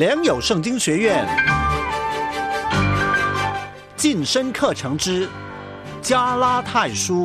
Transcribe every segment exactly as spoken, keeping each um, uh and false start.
良友圣经学院晋升课程之加拉太书。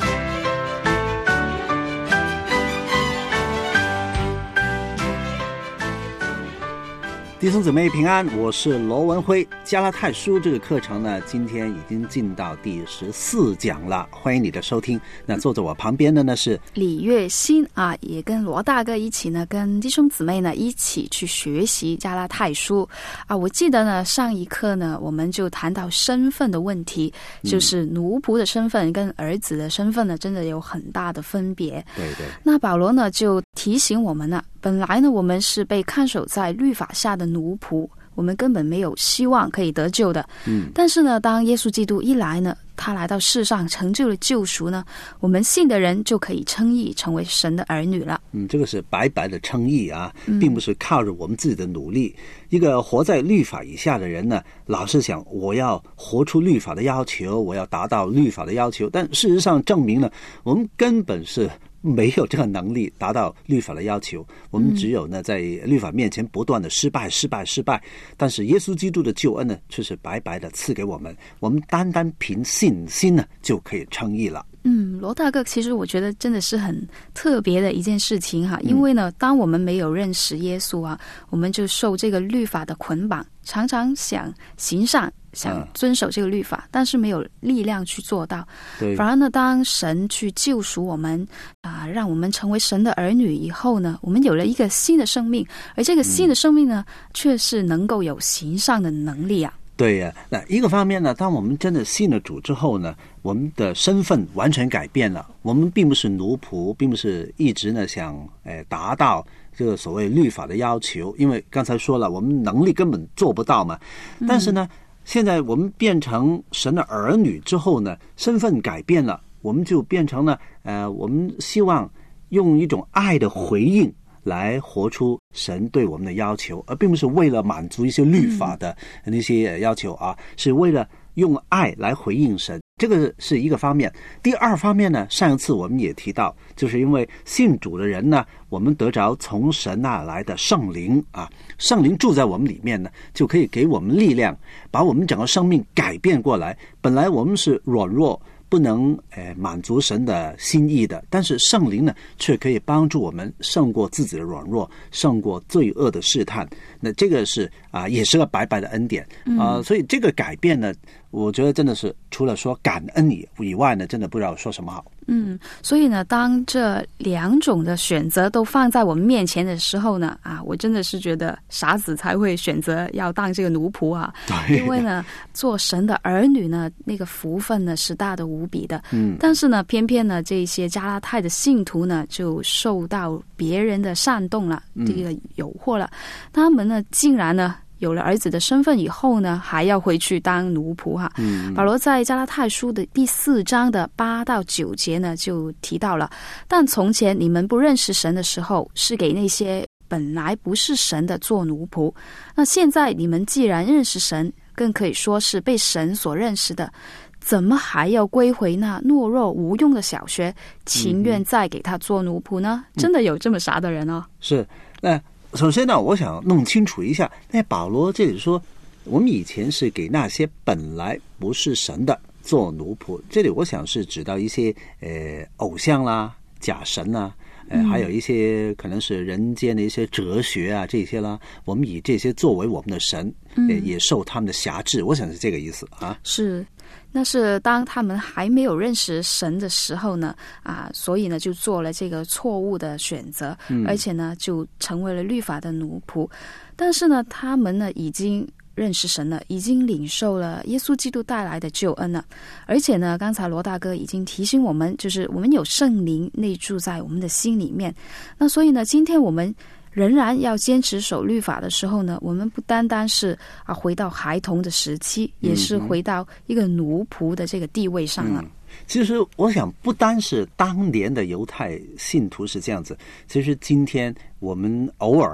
弟兄姊妹平安，我是罗文辉。加拉太书这个课程呢，今天已经进到第十四讲了，欢迎你的收听。那坐在我旁边的呢是李月欣啊，也跟罗大哥一起呢，跟弟兄姊妹呢一起去学习加拉太书啊。我记得呢，上一课呢，我们就谈到身份的问题，就是奴仆的身份跟儿子的身份呢，真的有很大的分别。 对对。 那保罗呢，就提醒我们呢，本来呢，我们是被看守在律法下的奴仆，我们根本没有希望可以得救的。嗯，但是呢，当耶稣基督一来呢，他来到世上成就了救赎呢，我们信的人就可以称义成为神的儿女了。 嗯，这个是白白的称义啊，并不是靠着我们自己的努力。嗯、一个活在律法以下的人呢，老是想我要活出律法的要求，我要达到律法的要求，但事实上证明了我们根本是没有这个能力达到律法的要求，我们只有呢在律法面前不断的失败失败失败，但是耶稣基督的救恩呢却是白白的赐给我们，我们单单凭信心呢就可以称义了。 嗯，罗大哥，其实我觉得真的是很特别的一件事情哈，因为呢，当我们没有认识耶稣啊，我们就受这个律法的捆绑，常常想行善，想遵守这个律法，嗯、但是没有力量去做到。对，反而呢，当神去救赎我们啊、呃，让我们成为神的儿女以后呢，我们有了一个新的生命，而这个新的生命呢，嗯、却是能够有行善的能力啊。 对呀、啊，那一个方面呢，当我们真的信了主之后呢，我们的身份完全改变了。我们并不是奴仆，并不是一直呢想诶达到这个所谓律法的要求，因为刚才说了，我们能力根本做不到嘛。但是呢，嗯、现在我们变成神的儿女之后呢，身份改变了，我们就变成了呃，我们希望用一种爱的回应来活出神对我们的要求，而并不是为了满足一些律法的那些要求啊，嗯、是为了用爱来回应神，这个是一个方面。第二方面呢，上一次我们也提到，就是因为信主的人呢，我们得着从神那来的圣灵啊，圣灵住在我们里面呢，就可以给我们力量，把我们整个生命改变过来。本来我们是软弱，不能呃满足神的心意的，但是圣灵呢，却可以帮助我们胜过自己的软弱，胜过罪恶的试探。那这个是啊、呃，也是个白白的恩典啊、呃嗯。所以这个改变呢，我觉得真的是除了说感恩以以外呢，真的不知道说什么好。 嗯，所以呢，当这两种的选择都放在我们面前的时候呢，啊，我真的是觉得傻子才会选择要当这个奴仆啊。对，因为呢，做神的儿女呢，那个福分呢是大的无比的。嗯，但是呢，偏偏呢，这些加拉太的信徒呢，就受到别人的煽动了，这个诱惑了，他们呢，竟然呢，有了儿子的身份以后呢，还要回去当奴仆哈。嗯，保罗在加拉太书的第四章的八到九节呢，就提到了，但从前你们不认识神的时候，是给那些本来不是神的做奴仆。那现在你们既然认识神，更可以说是被神所认识的，怎么还要归回那懦弱无用的小学，情愿再给他做奴仆呢？嗯、真的有这么傻的人哦？ 是，那。首先呢，我想弄清楚一下，那保罗这里说，我们以前是给那些本来不是神的做奴仆，这里我想是指到一些呃偶像啦、假神啦，呃，还有一些可能是人间的一些哲学啊这些啦，我们以这些作为我们的神，呃、也受他们的辖制，我想是这个意思啊。 是。那是当他们还没有认识神的时候呢，啊，所以呢就做了这个错误的选择，嗯、而且呢就成为了律法的奴仆。但是呢，他们呢已经认识神了，已经领受了耶稣基督带来的救恩了。而且呢，刚才罗大哥已经提醒我们，就是我们有圣灵内住在我们的心里面。那所以呢，今天我们仍然要坚持守律法的时候呢，我们不单单是啊回到孩童的时期，也是回到一个奴仆的这个地位上了。嗯、 其实我想，不单是当年的犹太信徒是这样子，其实今天我们偶尔呢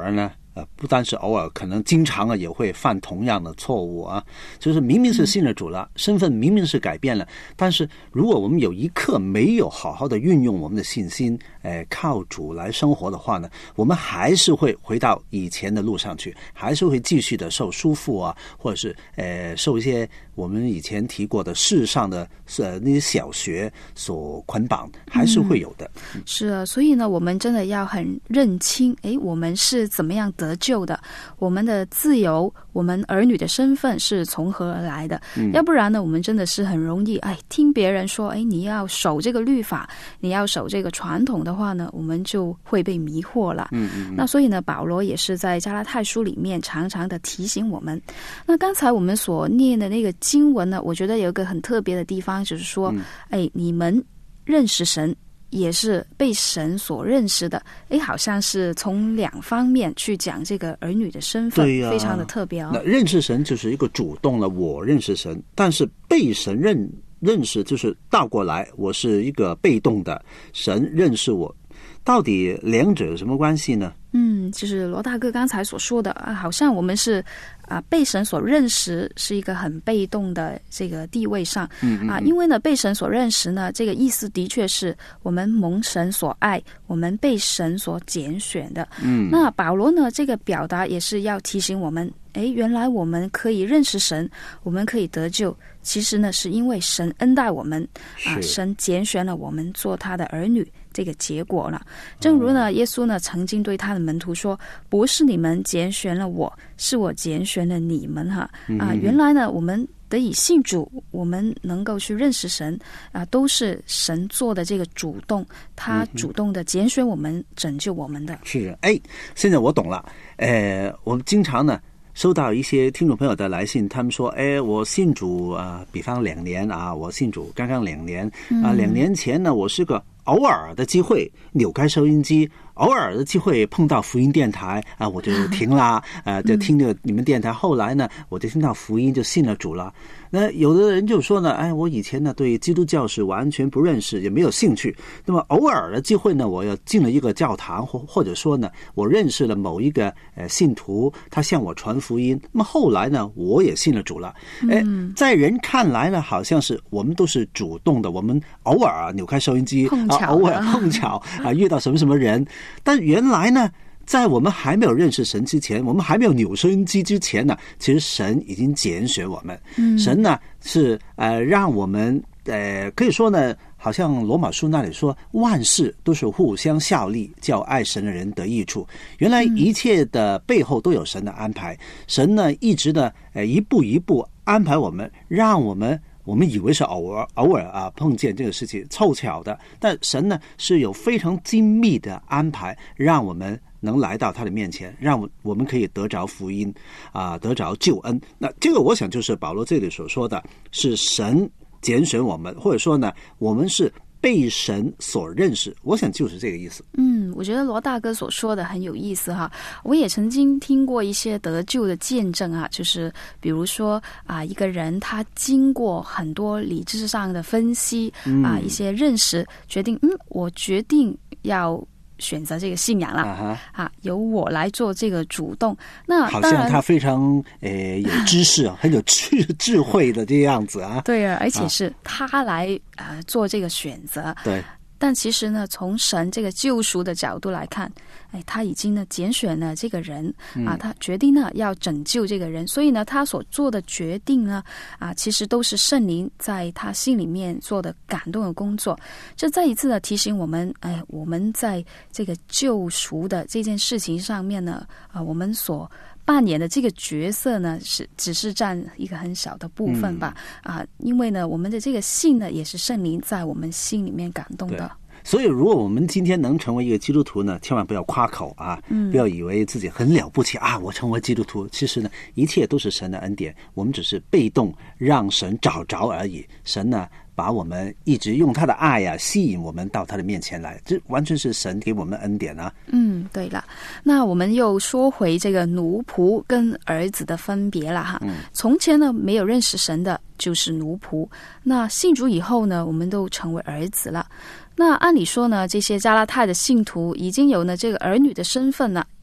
呃，不单是偶尔，可能经常啊也会犯同样的错误啊。就是明明是信了主了，嗯、身份明明是改变了，但是如果我们有一刻没有好好的运用我们的信心，呃，靠主来生活的话呢，我们还是会回到以前的路上去，还是会继续的受束缚啊，或者是呃受一些我们以前提过的世上的呃那些小学所捆绑，还是会有的。 嗯、是啊，所以呢，我们真的要很认清，诶，我们是怎么样得救的，我们的自由，我们儿女的身份是从何而来的、嗯、要不然呢我们真的是很容易哎，听别人说哎，你要守这个律法，你要守这个传统的话呢，我们就会被迷惑了。嗯嗯嗯，那所以呢，保罗也是在加拉太书里面常常的提醒我们。那刚才我们所念的那个经文呢，我觉得有一个很特别的地方，就是说、嗯、哎，你们认识神也是被神所认识的，诶，好像是从两方面去讲这个儿女的身份，对、啊、非常的特别哦。 那认识神就是一个主动了，我认识神，但是被神认认识就是倒过来，我是一个被动的，神认识我，到底两者有什么关系呢？ 嗯，就是罗大哥刚才所说的啊，好像我们是啊被神所认识，是一个很被动的这个地位上，嗯嗯啊，因为呢被神所认识呢，这个意思的确是我们蒙神所爱，我们被神所拣选的。嗯，那保罗呢这个表达也是要提醒我们，哎，原来我们可以认识神，我们可以得救，其实呢是因为神恩待我们啊，神拣选了我们做他的儿女。这个结果了，正如呢，耶稣呢曾经对他的门徒说：“不是你们拣选了我，是我拣选了你们。”哈啊，原来呢，我们得以信主，我们能够去认识神啊，都是神做的这个主动，他主动的拣选我们，拯救我们的。 是，哎，现在我懂了。呃，我们经常呢收到一些听众朋友的来信，他们说：“哎，我信主啊，比方两年啊，我信主刚刚两年啊，两年前呢，我是个。”偶尔的机会扭开收音机，偶尔的机会碰到福音电台啊，我就停啦，呃，就听着你们电台。后来呢，我就听到福音，就信了主了。那有的人就说呢，哎，我以前呢对基督教是完全不认识，也没有兴趣。那么偶尔的机会呢，我要进了一个教堂，或或者说呢，我认识了某一个呃信徒，他向我传福音。那么后来呢，我也信了主了。哎，在人看来呢，好像是我们都是主动的，我们偶尔啊扭开收音机啊，偶尔碰巧啊遇到什么什么人。但原来呢，在我们还没有认识神之前，我们还没有扭收音机之前呢，其实神已经拣选我们。嗯、神呢是呃让我们呃可以说呢，好像罗马书那里说，万事都是互相效力，叫爱神的人得益处。原来一切的背后都有神的安排。神呢一直呢呃一步一步安排我们，让我们。我们以为是偶尔偶尔啊碰见这个事情凑巧的，但神呢是有非常精密的安排，让我们能来到他的面前，让我们可以得着福音啊，得着救恩。那这个我想就是保罗这里所说的，是神拣选我们，或者说呢，我们是被神所认识，我想就是这个意思。 嗯，我觉得罗大哥所说的很有意思哈。我也曾经听过一些得救的见证啊，就是比如说啊，一个人他经过很多理智上的分析、嗯、啊，一些认识，决定嗯，我决定要选择这个信仰了、uh-huh. 啊，由我来做这个主动。那好像他非常呃有知识啊，很有智智慧的这样子啊。 对啊，而且是他来、啊、呃做这个选择。 对。 但其实呢，从神这个救赎的角度来看，哎，他已经呢拣选了这个人、嗯、啊，他决定呢要拯救这个人，所以呢，他所做的决定呢，啊，其实都是圣灵在他心里面做的感动的工作。这再一次的提醒我们，哎，我们在这个救赎的这件事情上面呢，啊，我们所扮演的这个角色呢，是只是占一个很小的部分吧、嗯、啊，因为呢，我们的这个信呢，也是圣灵在我们心里面感动的。 所以，如果我们今天能成为一个基督徒呢，千万不要夸口啊，嗯、不要以为自己很了不起啊！我成为基督徒，其实呢，一切都是神的恩典，我们只是被动让神找着而已。神呢，把我们一直用他的爱啊，吸引我们到他的面前来，这完全是神给我们的恩典啊。 嗯，对了，那我们又说回这个奴仆跟儿子的分别了哈。嗯、从前呢，没有认识神的就是奴仆，那信主以后呢，我们都成为儿子了。那按理说呢，这些加拉太的信徒已经有了这个儿女的身份了，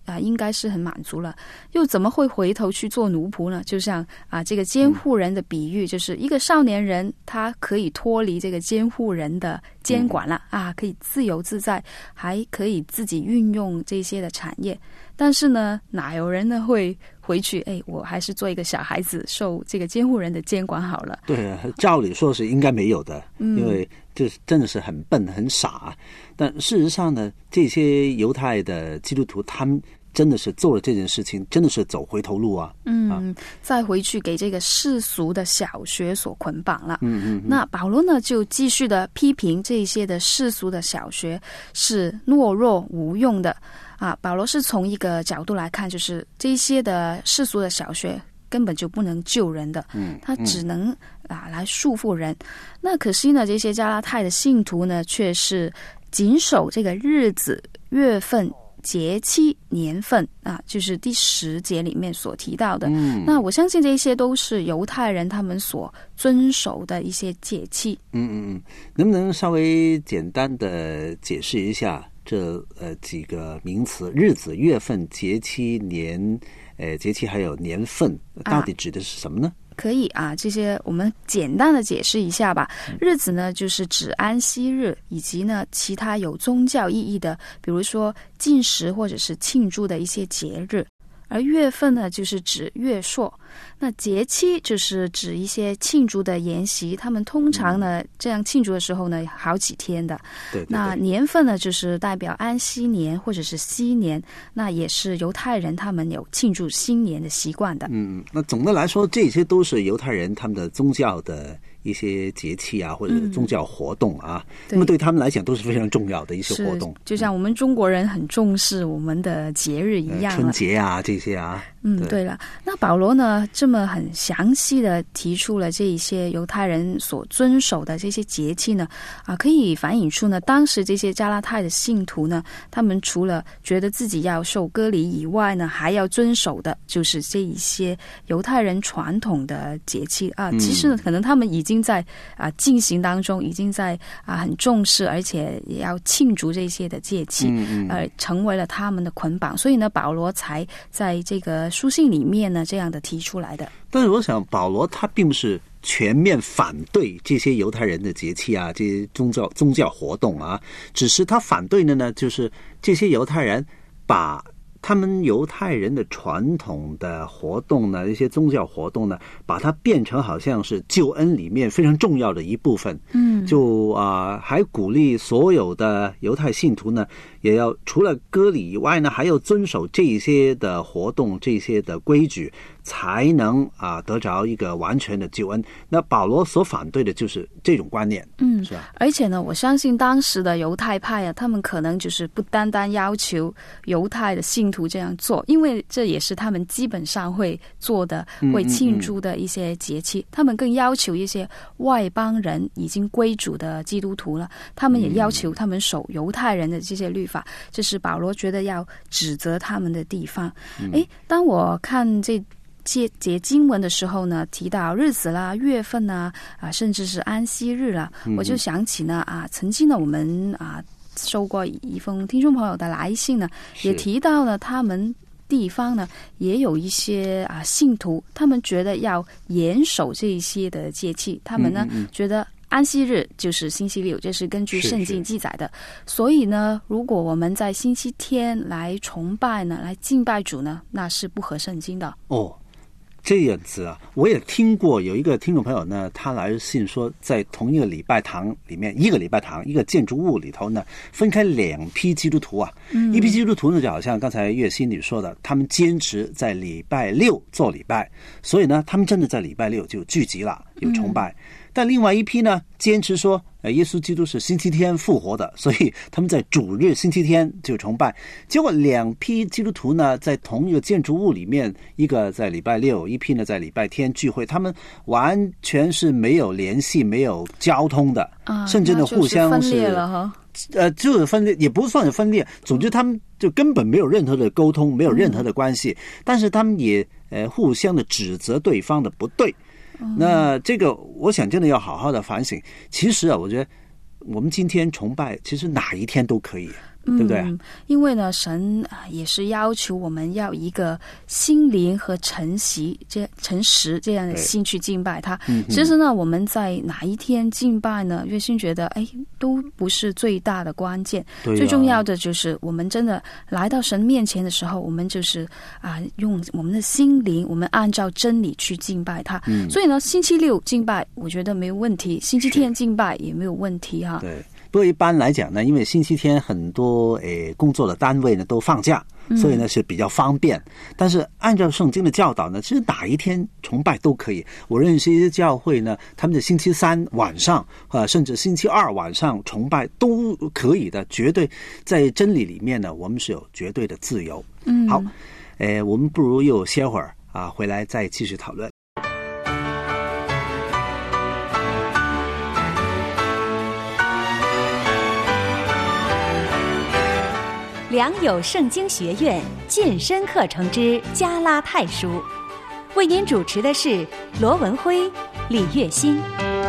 啊，应该是很满足了，又怎么会回头去做奴仆呢？就像啊，这个监护人的比喻，就是一个少年人，他可以脱离这个监护人的监管了、嗯、啊，可以自由自在，还可以自己运用这些的产业。但是呢，哪有人呢会回去？哎，我还是做一个小孩子，受这个监护人的监管好了。 对啊，照理说是应该没有的， 嗯、 因为这真的是很笨很傻。但事实上呢，这些犹太的基督徒他们真的是做了这件事情，真的是走回头路啊！ 嗯， 啊再回去给这个世俗的小学所捆绑了。 嗯嗯嗯。 那保罗呢，就继续的批评这些的世俗的小学是懦弱无用的啊。保罗是从一个角度来看，就是这些的世俗的小学根本就不能救人的， 嗯， 它只能、嗯、啊来束缚人。那可惜呢，这些加拉太的信徒呢，却是谨守这个日子、月份、节期、年份啊，就是第十节里面所提到的。 嗯， 那我相信这些都是犹太人他们所遵守的一些节气。 嗯嗯嗯，能不能稍微简单的解释一下这呃几个名词：日子、月份、节期、年，呃，节气还有年份，到底指的是什么呢？ 啊可以啊，这些我们简单的解释一下吧。日子呢，就是指安息日，以及呢其他有宗教意义的，比如说禁食或者是庆祝的一些节日。而月份呢，就是指月朔。那节期就是指一些庆祝的筵席，他们通常呢、嗯、这样庆祝的时候呢，好几天的。 对对对。 那年份呢，就是代表安息年或者是西年，那也是犹太人他们有庆祝新年的习惯的。 嗯，那总的来说，这些都是犹太人他们的宗教的一些节气啊，或者宗教活动啊，嗯、那么对他们来讲都是非常重要的一些活动。 就像我们中国人很重视我们的节日一样、 呃、春节啊这些啊。 嗯，对了，那保罗呢这么很详细的提出了这一些犹太人所遵守的这些节气呢，啊，可以反映出呢当时这些加拉太的信徒呢，他们除了觉得自己要受割礼以外呢，还要遵守的就是这一些犹太人传统的节气啊。其实呢，可能他们已经在啊进行当中，已经在啊很重视，而且也要庆祝这些的节气， 嗯嗯呃，成为了他们的捆绑。所以呢，保罗才在这个书信里面呢这样的提出来的。 但是我想保罗他并不是全面反对这些犹太人的节气啊，这些宗教宗教活动啊，只是他反对的呢，就是这些犹太人把他们犹太人的传统的活动呢，一些宗教活动呢，把它变成好像是救恩里面非常重要的一部分。 嗯， 就啊、呃，还鼓励所有的犹太信徒呢，也要除了割礼以外呢，还要遵守这些的活动、这些的规矩，才能啊、呃、得着一个完全的救恩。那保罗所反对的就是这种观念， 嗯， 是吧？ 而且呢，我相信当时的犹太派啊，他们可能就是不单单要求犹太的信徒这样做，因为这也是他们基本上会做的、会庆祝的一些节气。嗯嗯嗯，他们更要求一些外邦人已经归主的基督徒了，他们也要求他们守犹太人的这些律法，这是保罗觉得要指责他们的地方。诶、嗯，当我看这节节经文的时候呢，提到日子啦、月份啊，啊，甚至是安息日啦，我就想起呢啊，曾经呢我们啊收过一封听众朋友的来信呢，也提到了他们地方呢也有一些啊信徒，他们觉得要严守这一些的节气，他们呢、嗯嗯、觉得安息日就是星期六，这是根据圣经记载的。是是，所以呢，如果我们在星期天来崇拜呢，来敬拜主呢，那是不合圣经的。 哦，这样子啊，我也听过有一个听众朋友呢，他来信说，在同一个礼拜堂里面，一个礼拜堂一个建筑物里头呢，分开两批基督徒啊。嗯、一批基督徒呢，就好像刚才岳心女说的，他们坚持在礼拜六做礼拜，所以呢，他们真的在礼拜六就聚集了，有崇拜。嗯，但另外一批呢，坚持说，呃，耶稣基督是星期天复活的，所以他们在主日星期天就崇拜。结果两批基督徒呢，在同一个建筑物里面，一个在礼拜六，一批呢在礼拜天聚会，他们完全是没有联系、没有交通的，啊、甚至呢互相是分裂了哈。 呃，就是分裂，也不算是分裂。总之，他们就根本没有任何的沟通，没有任何的关系。嗯、但是他们也呃互相的指责对方的不对。那这个我想真的要好好的反省。其实啊，我觉得我们今天崇拜其实哪一天都可以。 对不对？ 嗯，因为呢，神也是要求我们要一个心灵和诚实这诚实这样的心去敬拜他。 嗯、 其实呢，我们在哪一天敬拜呢？月心觉得，哎，都不是最大的关键。 对啊、 最重要的就是我们真的来到神面前的时候，我们就是啊，用我们的心灵，我们按照真理去敬拜他。 嗯， 所以呢，星期六敬拜，我觉得没有问题；星期天敬拜也没有问题哈。 对。不过一般来讲呢，因为星期天很多诶工作的单位呢都放假，所以呢是比较方便。但是按照圣经的教导呢，其实哪一天崇拜都可以。我认识一些教会呢，他们的星期三晚上啊，甚至星期二晚上崇拜都可以的，绝对在真理里面呢，我们是有绝对的自由。 嗯， 好，诶，我们不如又歇会儿啊，回来再继续讨论。 良友圣经学院健身课程之加拉太书，为您主持的是罗文辉、李月欣。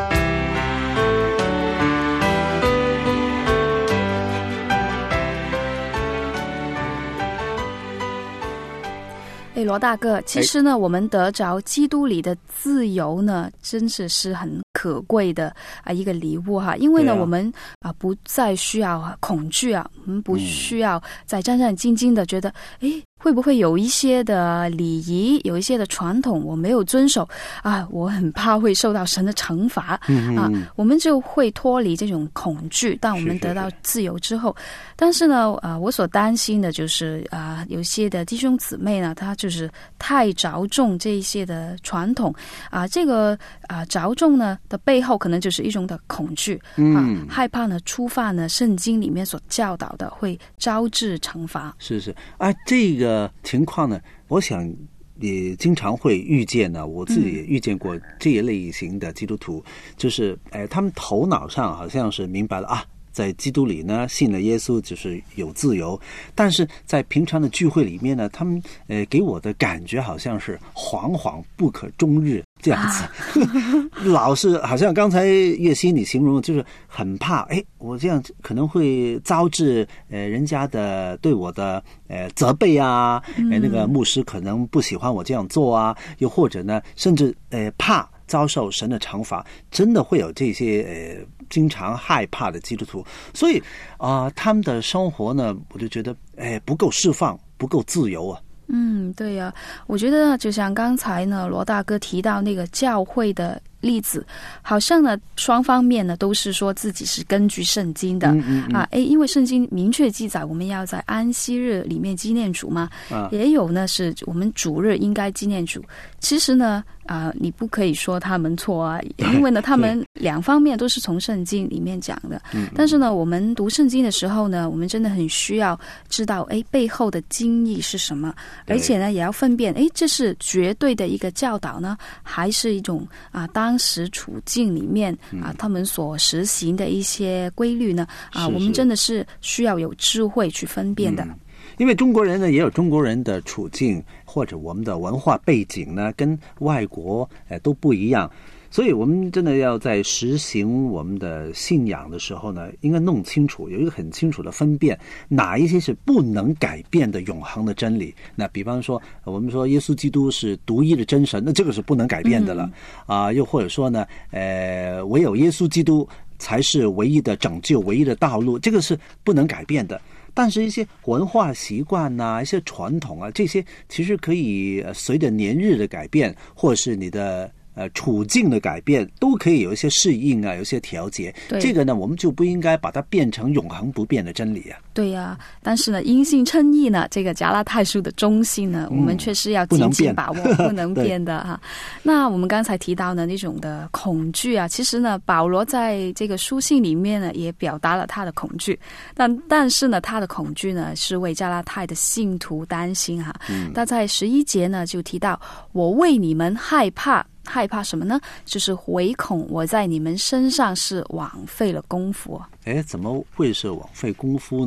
哎，罗大哥，其实呢，我们得着基督里的自由呢，真是是很可贵的啊一个礼物哈。因为呢，啊、我们啊不再需要恐惧啊，我们不需要再战战兢兢的觉得，哎、嗯，会不会有一些的礼仪，有一些的传统我没有遵守啊，我很怕会受到神的惩罚、嗯、啊。我们就会脱离这种恐惧，当我们得到自由之后。是是是，但是呢，啊，我所担心的就是啊，有些的弟兄姊妹呢，他就是太着重这一些的传统啊，这个啊着重呢的背后，可能就是一种的恐惧、嗯、啊，害怕呢触犯呢圣经里面所教导的，会招致惩罚。 是是啊，这个情况呢，我想也经常会遇见呢，我自己也遇见过这一类型的基督徒，嗯、就是哎，他们头脑上好像是明白了啊。在基督里呢，信了耶稣就是有自由，但是在平常的聚会里面呢，他们呃给我的感觉好像是惶惶不可终日这样子，啊、老是好像刚才月熙你形容就是很怕，哎，我这样可能会招致呃人家的对我的呃责备啊，嗯、呃那个牧师可能不喜欢我这样做啊，又或者呢，甚至呃怕遭受神的惩罚，真的会有这些呃。经常害怕的基督徒，所以啊、呃，他们的生活呢，我就觉得，哎，不够释放，不够自由啊。 嗯，对呀、啊，我觉得呢，就像刚才呢，罗大哥提到那个教会的例子，好像呢，双方面呢都是说自己是根据圣经的、嗯嗯嗯、啊，诶，因为圣经明确记载我们要在安息日里面纪念主嘛，啊、也有呢是我们主日应该纪念主。其实呢，啊，你不可以说他们错啊，因为呢，他们两方面都是从圣经里面讲的。嗯嗯，但是呢，我们读圣经的时候呢，我们真的很需要知道，诶，背后的经义是什么，而且呢，也要分辨，诶，这是绝对的一个教导呢，还是一种啊当时处境里面啊他们所实行的一些规律呢？啊，是是我们真的是需要有智慧去分辨的。嗯， 因为中国人呢也有中国人的处境，或者我们的文化背景呢跟外国呃都不一样，所以我们真的要在实行我们的信仰的时候呢，应该弄清楚，有一个很清楚的分辨，哪一些是不能改变的永恒的真理。那比方说我们说耶稣基督是独一的真神，那这个是不能改变的了啊、嗯呃。又或者说呢，呃，唯有耶稣基督才是唯一的拯救，唯一的道路，这个是不能改变的。但是一些文化习惯啊，一些传统啊，这些其实可以随着年日的改变，或者是你的呃处境的改变，都可以有一些适应啊，有一些调节。这个呢，我们就不应该把它变成永恒不变的真理啊。 对呀、啊，但是呢，因信称义呢，这个加拉太书的中心呢，嗯、我们确实要紧紧把握，不能变的哈。那我们刚才提到呢，那种的恐惧啊，其实呢，保罗在这个书信里面呢，也表达了他的恐惧，但但是呢，他的恐惧呢，是为加拉太的信徒担心哈。嗯、他在十一节呢，就提到我为你们害怕。害怕什么呢？就是唯恐我在你们身上是枉费了功夫。 哎，怎么会是枉费功夫呢？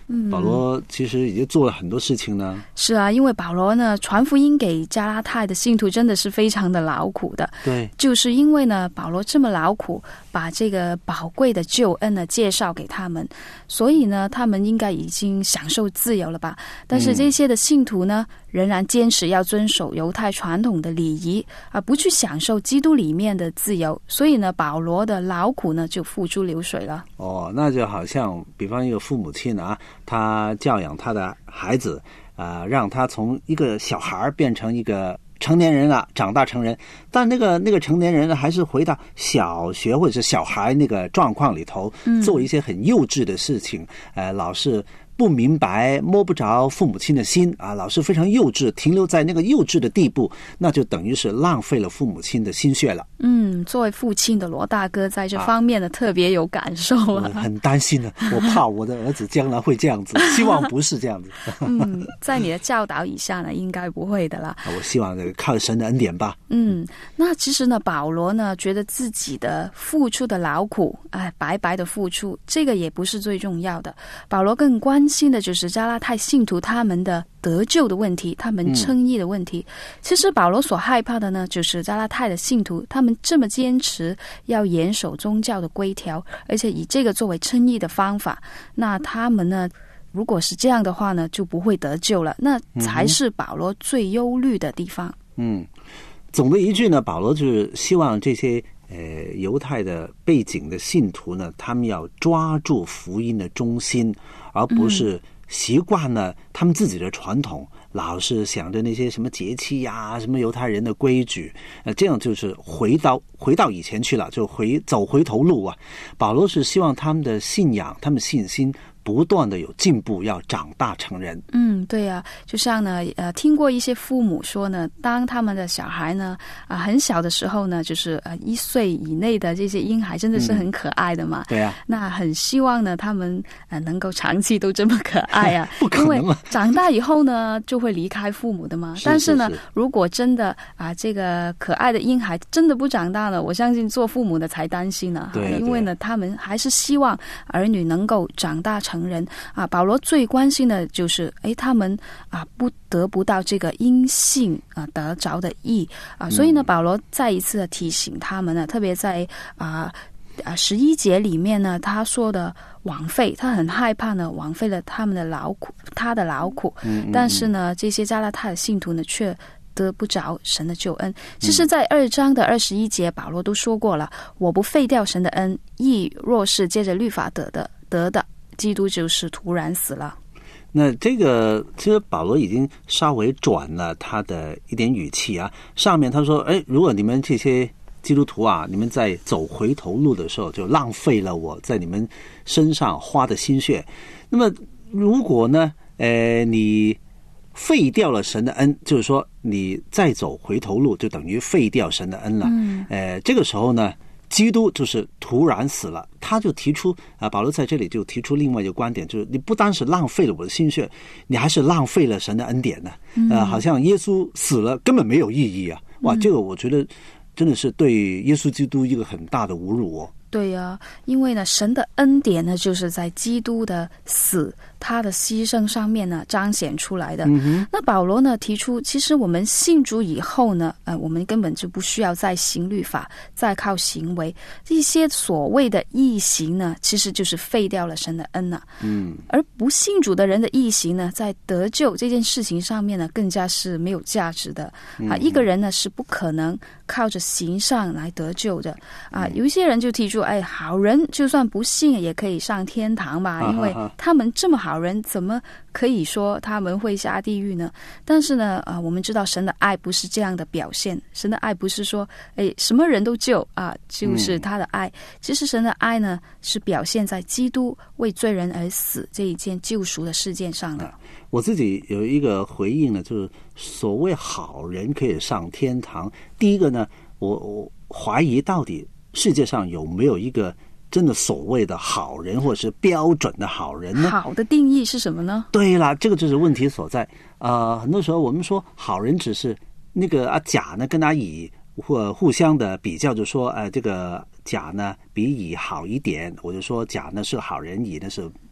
嗯， 保罗其实已经做了很多事情呢。 是啊，因为保罗呢传福音给加拉太的信徒真的是非常的劳苦的。 对， 就是因为呢保罗这么劳苦，把这个宝贵的救恩呢介绍给他们，所以呢他们应该已经享受自由了吧。但是这些的信徒呢、嗯、仍然坚持要遵守犹太传统的礼仪，而不去享受基督里面的自由，所以呢保罗的劳苦呢就付诸流水了。 哦，那就好像比方一个父母亲啊，他教养他的孩子啊、呃，让他从一个小孩变成一个成年人了，长大成人，但那个那个成年人呢，还是回到小学或者是小孩那个状况里头，嗯、做一些很幼稚的事情，呃，老是不明白，摸不着父母亲的心啊，老是非常幼稚，停留在那个幼稚的地步，那就等于是浪费了父母亲的心血了。 嗯，作为父亲的罗大哥在这方面呢、啊、特别有感受啊， 我很担心的，我怕我的儿子将来会这样子，希望不是这样子。 嗯，在你的教导以下呢，应该不会的啦。 我希望靠神的恩典吧。 嗯，那其实呢，保罗呢觉得自己的付出的劳苦，哎，白白的付出，这个也不是最重要的。保罗更关心的就是加拉太信徒他们的得救的问题，他们称义的问题、嗯、其实保罗所害怕的呢，就是加拉太的信徒他们这么坚持要严守宗教的规条，而且以这个作为称义的方法，那他们呢如果是这样的话呢，就不会得救了，那才是保罗最忧虑的地方。 嗯，总的一句呢，保罗就是希望这些呃犹太的背景的信徒呢，他们要抓住福音的中心，而不是习惯了他们自己的传统，老是想着那些什么节气呀、什么犹太人的规矩，呃，这样就是回到回到以前去了，就回走回头路啊。保罗是希望他们的信仰、他们信心不断的有进步，要长大成人。 嗯，对啊，就像呢，呃，听过一些父母说呢，当他们的小孩呢，啊、呃，很小的时候呢，就是呃一岁以内的这些婴孩真的是很可爱的嘛。 嗯、对啊。 那很希望呢，他们呃能够长期都这么可爱啊。 不可能啊。 因为长大以后呢，就会离开父母的嘛。 是是是。 但是呢，如果真的啊、呃，这个可爱的婴孩真的不长大了，我相信做父母的才担心呢。 对、啊。 因为呢，他们还是希望儿女能够长大成人啊。保罗最关心的就是，哎，他们啊不得不到这个因信啊得着的义啊，所以呢，保罗再一次的提醒他们呢，特别在啊啊十一节里面呢，他说的枉费，他很害怕呢枉费了他们的劳苦，他的劳苦，嗯嗯嗯但是呢，这些加拉太的信徒呢却得不着神的救恩。其实在二章的二十一节，保罗都说过了，我不废掉神的恩，义若是借着律法得的得的，基督就是突然死了。 那这个其实保罗已经稍微转了他的一点语气啊，上面他说，哎，如果你们这些基督徒啊，你们在走回头路的时候，就浪费了我在你们身上花的心血。那么如果呢，呃，你废掉了神的恩，就是说你再走回头路，就等于废掉神的恩了。嗯，呃，这个时候呢，基督就是突然死了。他就提出啊，保罗在这里就提出另外一个观点，就是你不单是浪费了我的心血，你还是浪费了神的恩典呢。呃，好像耶稣死了根本没有意义啊！哇，这个我觉得真的是对耶稣基督一个很大的侮辱哦。 对啊，因为呢，神的恩典呢，就是在基督的死、他的牺牲上面呢彰显出来的。嗯、那保罗呢提出，其实我们信主以后呢，呃，我们根本就不需要再行律法，再靠行为，这些所谓的义行呢，其实就是废掉了神的恩呐、啊。嗯，而不信主的人的义行呢，在得救这件事情上面呢，更加是没有价值的啊。一个人呢是不可能靠着行善来得救的啊。有一些人就提出，哎，好人就算不信也可以上天堂吧，因为他们这么好人，怎么可以说他们会下地狱呢？但是呢，啊、呃，我们知道神的爱不是这样的表现，神的爱不是说，哎，什么人都救啊，就是他的爱。嗯、其实神的爱呢，是表现在基督为罪人而死这一件救赎的事件上的。啊、 我自己有一个回应呢，就是所谓好人可以上天堂。第一个呢，我我怀疑到底世界上有没有一个真的所谓的好人，或者是标准的好人呢？ 好的定义是什么呢？ 对啦，这个就是问题所在。呃，很多时候我们说好人只是那个啊甲呢跟他乙或互相的比较，就说呃这个甲呢比乙好一点，我就说甲呢是好人，乙呢是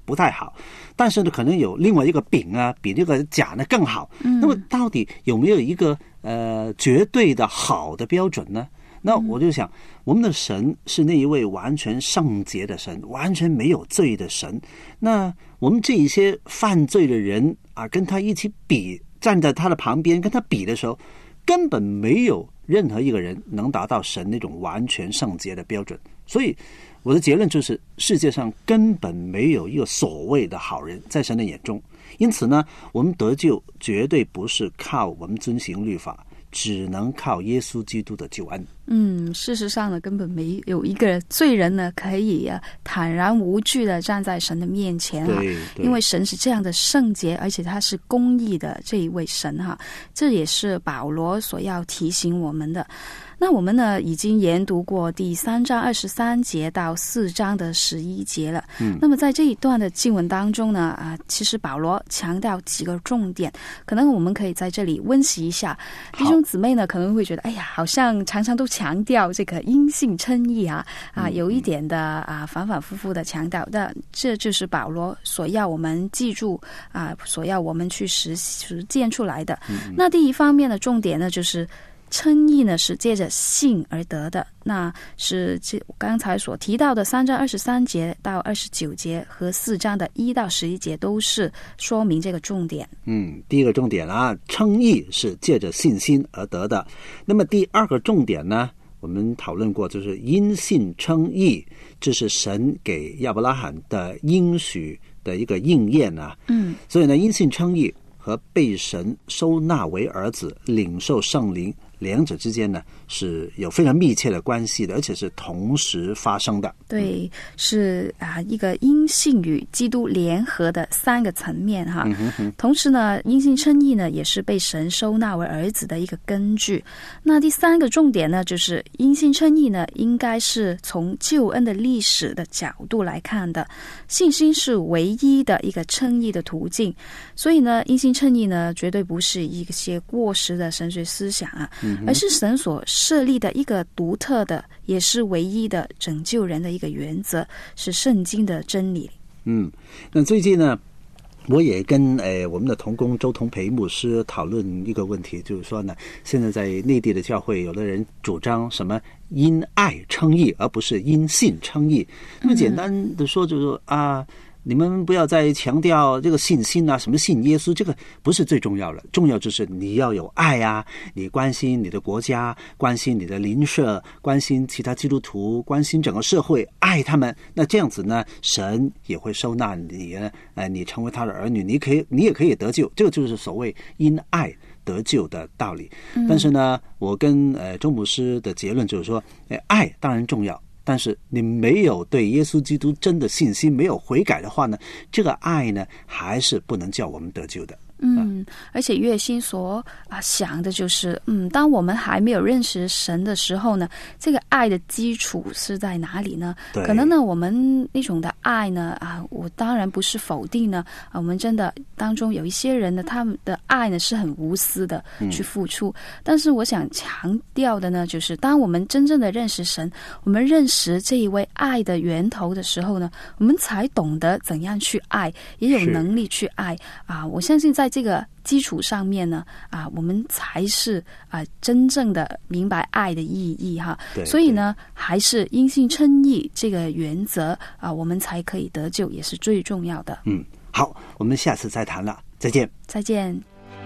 不太好，但是呢，可能有另外一个丙啊，比这个甲呢更好。嗯，那么到底有没有一个呃绝对的好的标准呢？那我就想，我们的神是那一位完全圣洁的神，完全没有罪的神。那我们这一些犯罪的人啊，跟他一起比，站在他的旁边跟他比的时候，根本没有任何一个人能达到神那种完全圣洁的标准。所以我的结论就是，世界上根本没有一个所谓的好人，在神的眼中。因此呢，我们得救绝对不是靠我们遵行律法，只能靠耶稣基督的救恩。 嗯，事实上呢，根本没有一个罪人呢可以啊坦然无惧的站在神的面前啊， 对对， 因为神是这样的圣洁，而且他是公义的这一位神哈，这也是保罗所要提醒我们的。那我们呢已经研读过第三章二十三节到四章的十一节了。嗯，那么在这一段的经文当中呢，啊，其实保罗强调几个重点，可能我们可以在这里温习一下。弟兄姊妹呢可能会觉得，哎呀，好像常常都强调这个因信称义啊，啊，有一点的啊反反复复的强调，但这就是保罗所要我们记住啊，所要我们去实实践出来的。嗯、那第一方面的重点呢，就是称义呢是借着信而得的，那是刚才所提到的三章二十三节到二十九节和四章的一到十一节都是说明这个重点。 嗯，第一个重点啊，称义是借着信心而得的。那么第二个重点呢，我们讨论过，就是因信称义，这是神给亚伯拉罕的应许的一个应验啊。嗯，所以呢，因信称义和被神收纳为儿子、领受圣灵，两者之间呢是有非常密切的关系的，而且是同时发生的。 对，是啊，一个因信与基督联合的三个层面哈。嗯哼哼，同时呢，因信称义呢也是被神收纳为儿子的一个根据。那第三个重点呢，就是因信称义呢应该是从救恩的历史的角度来看的，信心是唯一的一个称义的途径。所以呢，因信称义呢绝对不是一些过时的神学思想啊。而是神所设立的一个独特的，也是唯一的拯救人的一个原则，是圣经的真理。 嗯，那最近呢，我也跟呃我们的同工周同培牧师讨论一个问题，就是说呢，现在在内地的教会，有的人主张什么因爱称义，而不是因信称义。那么简单的说，就是说啊，你们不要再强调这个信心啊，什么信耶稣，这个不是最重要的，重要就是你要有爱啊，你关心你的国家，关心你的邻舍，关心其他基督徒，关心整个社会，爱他们。那这样子呢，神也会收纳你，呃，你成为他的儿女，你可以，你也可以得救。这个就是所谓因爱得救的道理。嗯、但是呢，我跟呃周牧师的结论就是说，呃，爱当然重要。但是你没有对耶稣基督真的信心，没有悔改的话呢，这个爱呢还是不能叫我们得救的。 嗯，而且月心所啊想的就是，嗯，当我们还没有认识神的时候呢，这个爱的基础是在哪里呢？可能呢，我们那种的爱呢，啊，我当然不是否定呢，啊，我们真的当中有一些人呢，他们的爱呢是很无私的去付出。嗯、但是我想强调的呢，就是当我们真正的认识神，我们认识这一位爱的源头的时候呢，我们才懂得怎样去爱，也有能力去爱啊！我相信在在这个基础上面呢，啊，我们才是啊真正的明白爱的意义哈。所以呢，还是因信称义这个原则啊，我们才可以得救，也是最重要的。 嗯，好，我们下次再谈了，再见。 再见。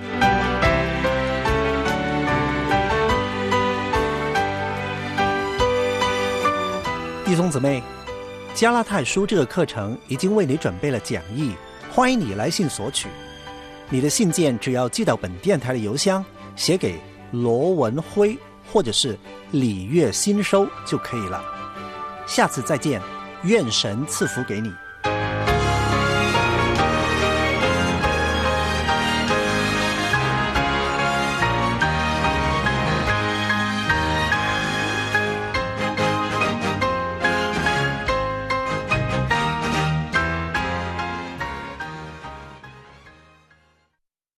弟兄姊妹，加拉太书这个课程已经为你准备了讲义，欢迎你来信索取。你的信件只要寄到本电台的邮箱，写给罗文辉或者是李月新收就可以了。下次再见，愿神赐福给你。